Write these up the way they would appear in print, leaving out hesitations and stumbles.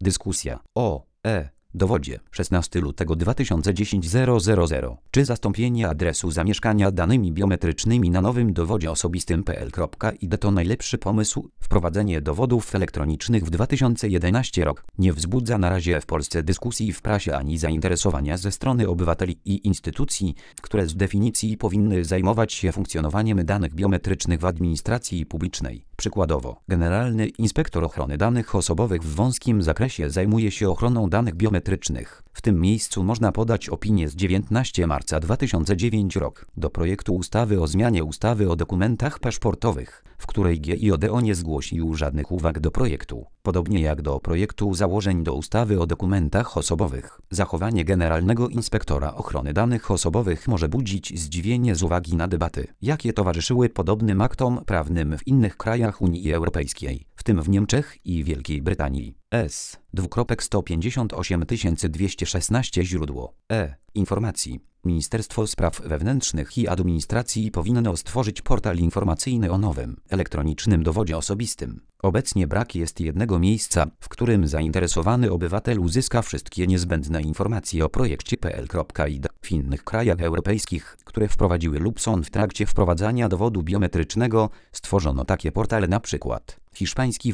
Dyskusja o dowodzie 16 lutego 2010 000. Czy zastąpienie adresu zamieszkania danymi biometrycznymi na nowym dowodzie osobistym PL.ID to najlepszy pomysł? Wprowadzenie dowodów elektronicznych w 2011 rok nie wzbudza na razie w Polsce dyskusji w prasie ani zainteresowania ze strony obywateli i instytucji, które z definicji powinny zajmować się funkcjonowaniem danych biometrycznych w administracji publicznej. Przykładowo, Generalny Inspektor Ochrony Danych Osobowych w wąskim zakresie zajmuje się ochroną danych biometrycznych. W tym miejscu można podać opinię z 19 marca 2009 rok do projektu ustawy o zmianie ustawy o dokumentach paszportowych, w której GIODO nie zgłosił żadnych uwag do projektu. Podobnie jak do projektu założeń do ustawy o dokumentach osobowych. Zachowanie Generalnego Inspektora Ochrony Danych Osobowych może budzić zdziwienie z uwagi na debaty, jakie towarzyszyły podobnym aktom prawnym w innych krajach Unii Europejskiej, w tym w Niemczech i Wielkiej Brytanii. S.258 źródło informacji. Ministerstwo Spraw Wewnętrznych i Administracji powinno stworzyć portal informacyjny o nowym, elektronicznym dowodzie osobistym. Obecnie brak jest jednego miejsca, w którym zainteresowany obywatel uzyska wszystkie niezbędne informacje o projekcie PL.ID. W innych krajach europejskich, które wprowadziły lub są w trakcie wprowadzania dowodu biometrycznego, stworzono takie portale, np. hiszpański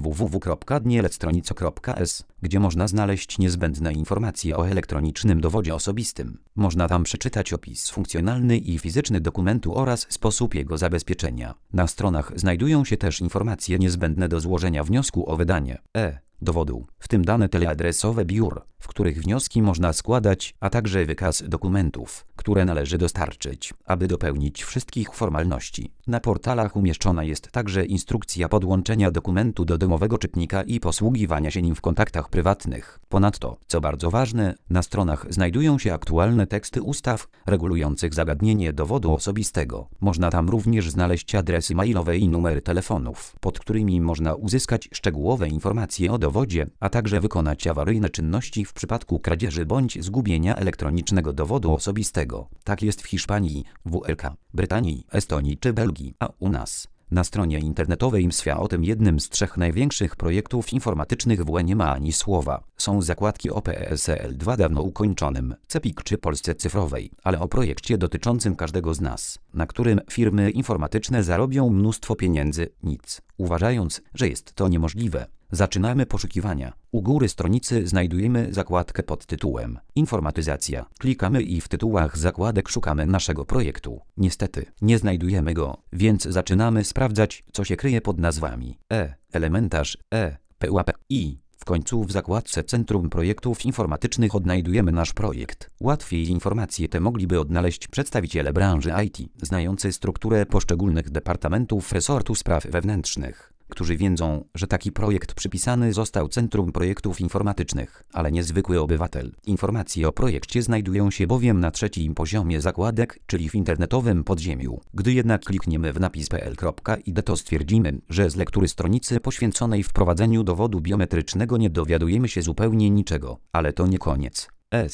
www.dnielestronico.es, gdzie można znaleźć niezbędne informacje o elektronicznym dowodzie osobistym. Można tam przeczytać opis funkcjonalny i fizyczny dokumentu oraz sposób jego zabezpieczenia. Na stronach znajdują się też informacje niezbędne do złożenia wniosku o wydanie dowodu, w tym dane teleadresowe biur, w których wnioski można składać, a także wykaz dokumentów, które należy dostarczyć, aby dopełnić wszystkich formalności. Na portalach umieszczona jest także instrukcja podłączenia dokumentu do domowego czytnika i posługiwania się nim w kontaktach prywatnych. Ponadto, co bardzo ważne, na stronach znajdują się aktualne teksty ustaw regulujących zagadnienie dowodu osobistego. Można tam również znaleźć adresy mailowe i numery telefonów, pod którymi można uzyskać szczegółowe informacje o dowodzie, a także wykonać awaryjne czynności w przypadku kradzieży bądź zgubienia elektronicznego dowodu osobistego. Tak jest w Hiszpanii, WLK, Brytanii, Estonii czy Belgii, a u nas. Na stronie internetowej MSFIA o tym jednym z 3 największych projektów informatycznych w UE nie ma ani słowa. Są zakładki o PESEL2 dawno ukończonym, CEPiK czy Polsce Cyfrowej, ale o projekcie dotyczącym każdego z nas, na którym firmy informatyczne zarobią mnóstwo pieniędzy, nic. Uważając, że jest to niemożliwe, zaczynamy poszukiwania. U góry stronicy znajdujemy zakładkę pod tytułem Informatyzacja. Klikamy i w tytułach zakładek szukamy naszego projektu. Niestety, nie znajdujemy go, więc zaczynamy sprawdzać, co się kryje pod nazwami Elementarz, PUAP i w końcu w zakładce Centrum Projektów Informatycznych odnajdujemy nasz projekt. Łatwiej informacje te mogliby odnaleźć przedstawiciele branży IT, znający strukturę poszczególnych departamentów resortu spraw wewnętrznych, którzy wiedzą, że taki projekt przypisany został Centrum Projektów Informatycznych, ale nie zwykły obywatel. Informacje o projekcie znajdują się bowiem na 3. poziomie zakładek, czyli w internetowym podziemiu. Gdy jednak klikniemy w napis PL.ID, to stwierdzimy, że z lektury stronicy poświęconej wprowadzeniu dowodu biometrycznego nie dowiadujemy się zupełnie niczego. Ale to nie koniec.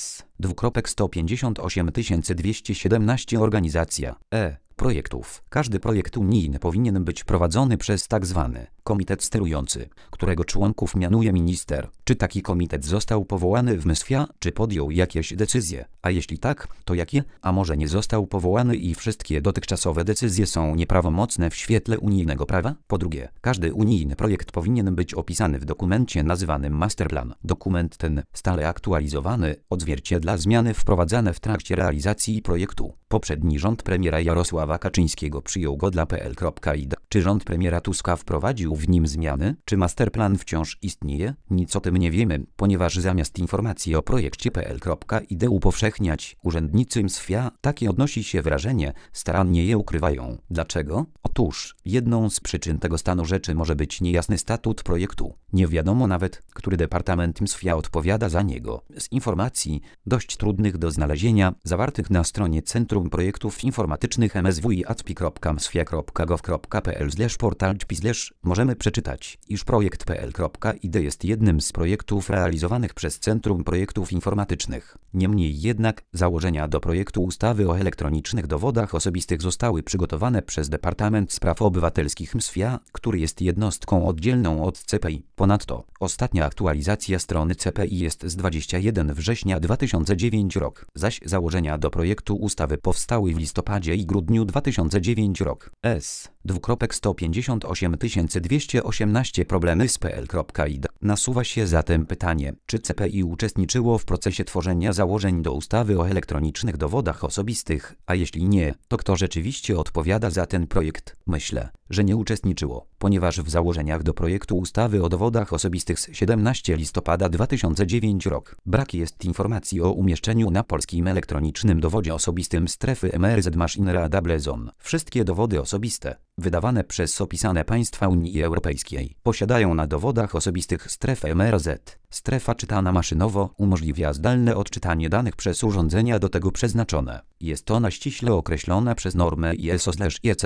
S.258 Organizacja projektów. Każdy projekt unijny powinien być prowadzony przez tzw. komitet sterujący, którego członków mianuje minister. Czy taki komitet został powołany w MSFIA, czy podjął jakieś decyzje? A jeśli tak, to jakie? A może nie został powołany i wszystkie dotychczasowe decyzje są nieprawomocne w świetle unijnego prawa? Po drugie, każdy unijny projekt powinien być opisany w dokumencie nazywanym masterplan. Dokument ten, stale aktualizowany, odzwierciedla zmiany wprowadzane w trakcie realizacji projektu. Poprzedni rząd premiera Jarosława Kaczyńskiego przyjął go dla PL.ID. Czy rząd premiera Tuska wprowadził w nim zmiany? Czy masterplan wciąż istnieje? Nic o tym nie wiemy, ponieważ zamiast informacji o projekcie PL.ID upowszechniać, urzędnicy MSFIA, takie odnosi się wrażenie, starannie je ukrywają. Dlaczego? Otóż, jedną z przyczyn tego stanu rzeczy może być niejasny statut projektu. Nie wiadomo nawet, który departament MSFIA odpowiada za niego. Z informacji, dość trudnych do znalezienia, zawartych na stronie Centrum Projektów Informatycznych mswi.msfia.gov.pl/portal/pi/ możemy przeczytać, iż projekt PL.ID jest jednym z projektów realizowanych przez Centrum Projektów Informatycznych. Niemniej jednak założenia do projektu ustawy o elektronicznych dowodach osobistych zostały przygotowane przez Departament Spraw Obywatelskich MSWiA, który jest jednostką oddzielną od CPI. Ponadto ostatnia aktualizacja strony CPI jest z 21 września 2009 rok, zaś założenia do projektu ustawy powstały w listopadzie i grudniu 2009 rok. S:158 problemy z PL.id. Nasuwa się zatem pytanie, czy CPI uczestniczyło w procesie tworzenia założeń do ustawy o elektronicznych dowodach osobistych, a jeśli nie, to kto rzeczywiście odpowiada za ten projekt? Myślę, że nie uczestniczyło, ponieważ w założeniach do projektu ustawy o dowodach osobistych z 17 listopada 2009 rok brak jest informacji o umieszczeniu na polskim elektronicznym dowodzie osobistym strefy MRZ Machine Readable Zone. Wszystkie dowody osobiste wydawane przez opisane państwa Unii Europejskiej posiadają na dowodach osobistych strefę MRZ. Strefa czytana maszynowo umożliwia zdalne odczytanie danych przez urządzenia do tego przeznaczone. Jest ona ściśle określona przez normę ISO/EC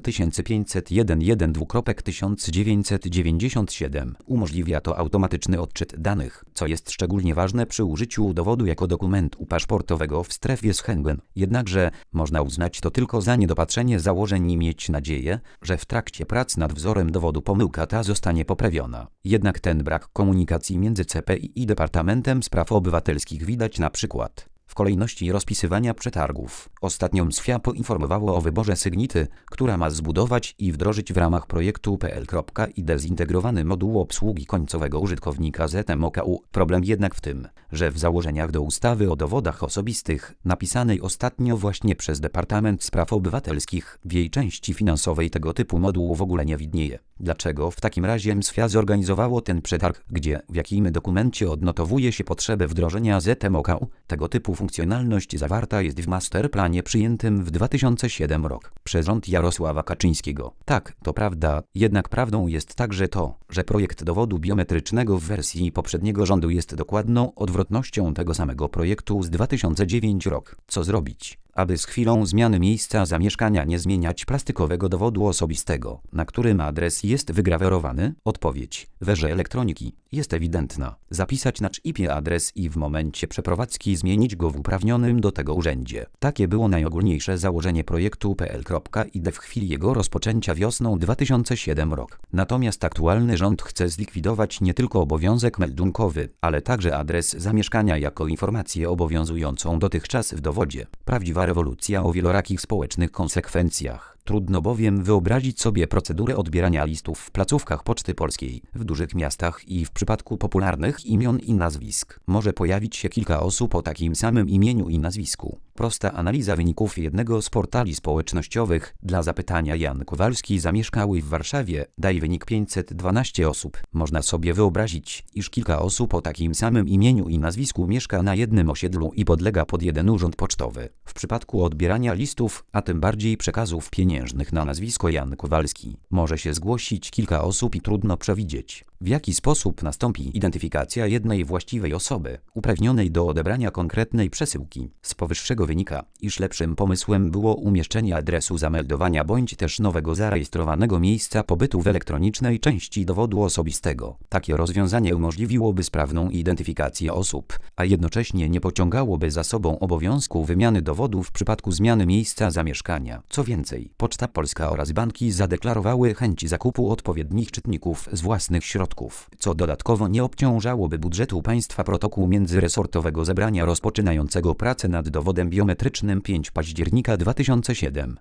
7501-1997. Umożliwia to automatyczny odczyt danych, co jest szczególnie ważne przy użyciu dowodu jako dokumentu paszportowego w strefie Schengen. Jednakże można uznać to tylko za niedopatrzenie założeń i mieć nadzieję, że w trakcie prac nad wzorem dowodu pomyłka ta zostanie poprawiona. Jednak ten brak komunikacji między CPI i Departamentem Spraw Obywatelskich widać na przykład w kolejności rozpisywania przetargów. Ostatnio MSWiA poinformowało o wyborze Sygnity, która ma zbudować i wdrożyć w ramach projektu PL.id zintegrowany moduł obsługi końcowego użytkownika ZMOKU. Problem jednak w tym, że w założeniach do ustawy o dowodach osobistych, napisanej ostatnio właśnie przez Departament Spraw Obywatelskich, w jej części finansowej tego typu moduł w ogóle nie widnieje. Dlaczego w takim razie MSWiA zorganizowało ten przetarg, gdzie w jakim dokumencie odnotowuje się potrzebę wdrożenia ZMOKU? Tego typu funkcjonalność zawarta jest w masterplanie przyjętym w 2007 rok przez rząd Jarosława Kaczyńskiego. Tak, to prawda, jednak prawdą jest także to, że projekt dowodu biometrycznego w wersji poprzedniego rządu jest dokładną odwrotnością tego samego projektu z 2009 rok. Co zrobić, aby z chwilą zmiany miejsca zamieszkania nie zmieniać plastykowego dowodu osobistego, na którym adres jest wygrawerowany? Odpowiedź w erze elektroniki jest ewidentna. Zapisać na czipie adres i w momencie przeprowadzki zmienić go w uprawnionym do tego urzędzie. Takie było najogólniejsze założenie projektu PL.id w chwili jego rozpoczęcia wiosną 2007 rok. Natomiast aktualny rząd chce zlikwidować nie tylko obowiązek meldunkowy, ale także adres zamieszkania jako informację obowiązującą dotychczas w dowodzie. Prawdziwa rewolucja o wielorakich społecznych konsekwencjach. Trudno bowiem wyobrazić sobie procedurę odbierania listów w placówkach Poczty Polskiej, w dużych miastach i w przypadku popularnych imion i nazwisk. Może pojawić się kilka osób o takim samym imieniu i nazwisku. Prosta analiza wyników jednego z portali społecznościowych dla zapytania Jan Kowalski zamieszkały w Warszawie daje wynik 512 osób. Można sobie wyobrazić, iż kilka osób o takim samym imieniu i nazwisku mieszka na jednym osiedlu i podlega pod jeden urząd pocztowy. W przypadku odbierania listów, a tym bardziej przekazów pieniężnych na nazwisko Jan Kowalski, może się zgłosić kilka osób i trudno przewidzieć, w jaki sposób nastąpi identyfikacja jednej właściwej osoby, uprawnionej do odebrania konkretnej przesyłki. Z powyższego wynika, iż lepszym pomysłem było umieszczenie adresu zameldowania bądź też nowego zarejestrowanego miejsca pobytu w elektronicznej części dowodu osobistego. Takie rozwiązanie umożliwiłoby sprawną identyfikację osób, a jednocześnie nie pociągałoby za sobą obowiązku wymiany dowodów w przypadku zmiany miejsca zamieszkania. Co więcej, Poczta Polska oraz banki zadeklarowały chęć zakupu odpowiednich czytników z własnych środków, co dodatkowo nie obciążałoby budżetu państwa. Protokół międzyresortowego zebrania rozpoczynającego pracę nad dowodem biometrycznym 5 października 2007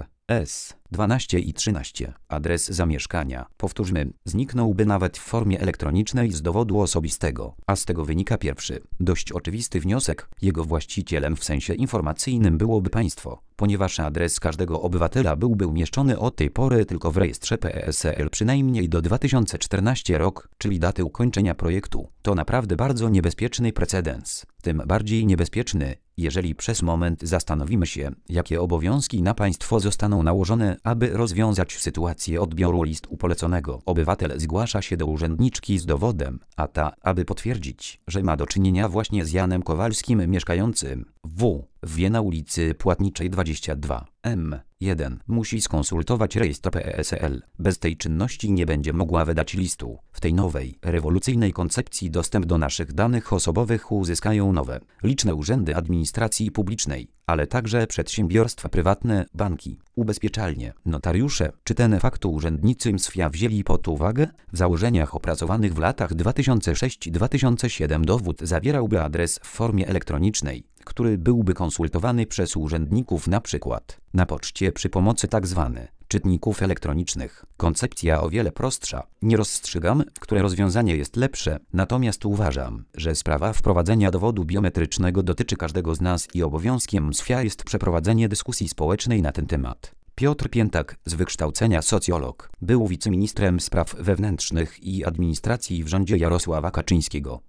R.S. 12 i 13. Adres zamieszkania, powtórzmy, zniknąłby nawet w formie elektronicznej z dowodu osobistego, a z tego wynika pierwszy, dość oczywisty wniosek. Jego właścicielem w sensie informacyjnym byłoby państwo, ponieważ adres każdego obywatela byłby umieszczony od tej pory tylko w rejestrze PESEL przynajmniej do 2014 rok, czyli daty ukończenia projektu. To naprawdę bardzo niebezpieczny precedens. Tym bardziej niebezpieczny, jeżeli przez moment zastanowimy się, jakie obowiązki na państwo zostaną nałożone, aby rozwiązać sytuację odbioru listu poleconego. Obywatel zgłasza się do urzędniczki z dowodem, a ta, aby potwierdzić, że ma do czynienia właśnie z Janem Kowalskim mieszkającym w Wie na ulicy Płatniczej 22 M1 musi skonsultować rejestr PESEL. Bez tej czynności nie będzie mogła wydać listu. W tej nowej, rewolucyjnej koncepcji dostęp do naszych danych osobowych uzyskają nowe, liczne urzędy administracji publicznej, ale także przedsiębiorstwa prywatne, banki, ubezpieczalnie, notariusze. Czy ten fakt urzędnicy MSWiA wzięli pod uwagę? W założeniach opracowanych w latach 2006-2007 dowód zawierałby adres w formie elektronicznej, który byłby konsultowany przez urzędników np. na poczcie przy pomocy tzw. czytników elektronicznych. Koncepcja o wiele prostsza. Nie rozstrzygam, które rozwiązanie jest lepsze, natomiast uważam, że sprawa wprowadzenia dowodu biometrycznego dotyczy każdego z nas i obowiązkiem MSWiA jest przeprowadzenie dyskusji społecznej na ten temat. Piotr Piętak, z wykształcenia socjolog, był wiceministrem spraw wewnętrznych i administracji w rządzie Jarosława Kaczyńskiego.